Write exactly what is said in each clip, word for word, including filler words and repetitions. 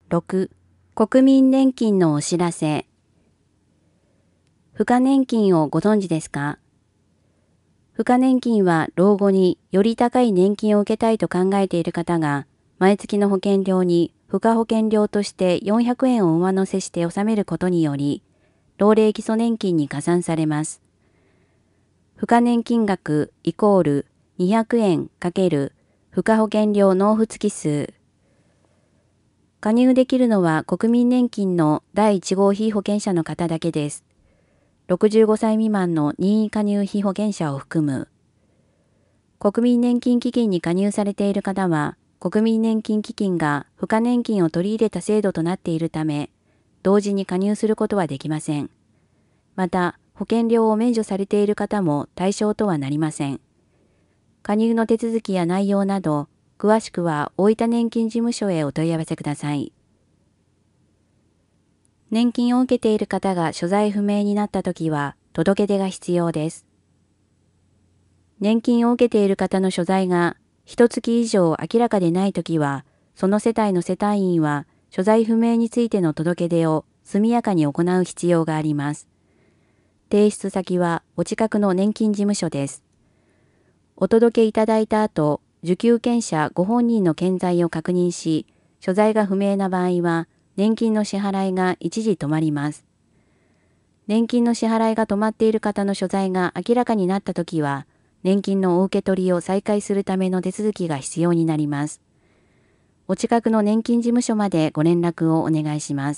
ろく、国民年金のお知らせ。付加年金をご存知ですか？付加年金は老後により高い年金を受けたいと考えている方が、毎月の保険料に付加保険料としてよんひゃくえんを上乗せして納めることにより、老齢基礎年金に加算されます。付加年金額イコールにひゃくえん×付加保険料納付月数。加入できるのは国民年金のだいいち号被保険者の方だけです。ろくじゅうごさい未満の任意加入被保険者を含む。国民年金基金に加入されている方は、国民年金基金が付加年金を取り入れた制度となっているため、同時に加入することはできません。また、保険料を免除されている方も対象とはなりません。加入の手続きや内容など、詳しくは大分年金事務所へお問い合わせください。年金を受けている方が所在不明になったときは、届け出が必要です。年金を受けている方の所在が、一月以上明らかでないときは、その世帯の世帯員は、所在不明についての届け出を速やかに行う必要があります。提出先は、お近くの年金事務所です。お届けいただいた後、受給権者ご本人の健在を確認し、所在が不明な場合は、年金の支払いが一時止まります。年金の支払いが止まっている方の所在が明らかになったときは、年金のお受け取りを再開するための手続きが必要になります。お近くの年金事務所までご連絡をお願いします。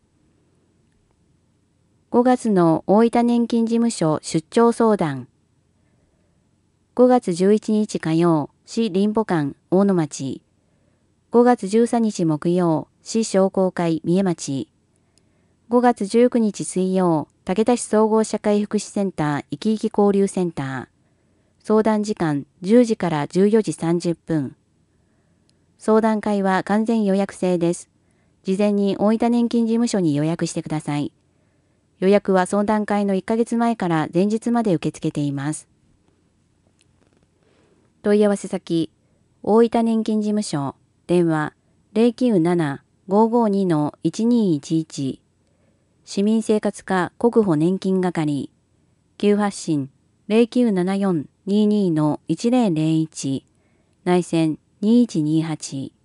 ごがつの大分年金事務所出張相談。ごがつじゅういちにち火曜、市林保館大野町。ごがつじゅうさんにち木曜、市商工会三重町。ごがつじゅうくにち水曜、竹田市総合社会福祉センターいきいき交流センター。相談時間じゅうじからじゅうよじさんじゅっぷん。相談会は完全予約制です。事前に大分年金事務所に予約してください。予約は相談会のいっかげつまえから前日まで受け付けています。問い合わせ先、大分年金事務所、電話 ゼロきゅうなな ごーごーに いちにーいちいち。市民生活課国保年金係、急発進 ゼロきゅうななよん にーにー いちゼロゼロいち、内線にいちにーはち。